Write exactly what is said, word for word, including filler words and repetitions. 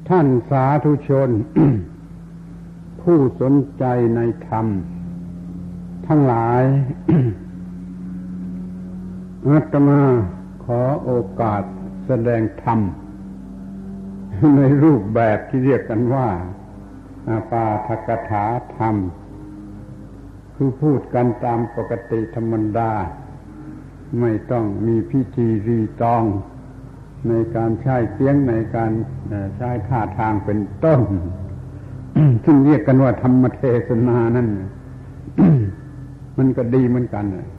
ท่านสาธุชน ผู้สนใจในธรรมทั้งหลาย อาตมาขอโอกาสแสดงธรรมในรูปแบบที่เรียกกันว่าปาฐกถาธรรมคือพูดกันตามปกติธรรมดาไม่ต้องมีพิธีรีตองในการใช้เสียงในการใช้ท่าทางเป็นต้น ซึ่งเรียกกันว่าธรรมเทศนานั่น มันก็ดีเหมือนกัน